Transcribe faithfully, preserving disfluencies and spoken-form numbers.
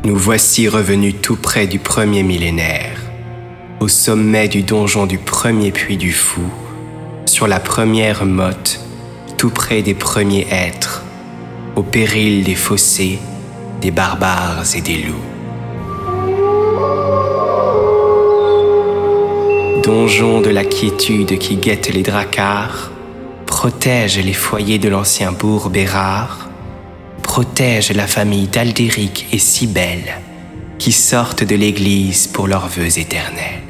Nous voici revenus tout près du premier millénaire, au sommet du donjon du premier puits du fou, sur la première motte, tout près des premiers êtres, au péril des fossés, des barbares et des loups. Donjon de la quiétude qui guette les dracars, protège les foyers de l'ancien bourg Bérard, protège la famille d'Aldéric et Cybèle qui sortent de l'église pour leurs vœux éternels.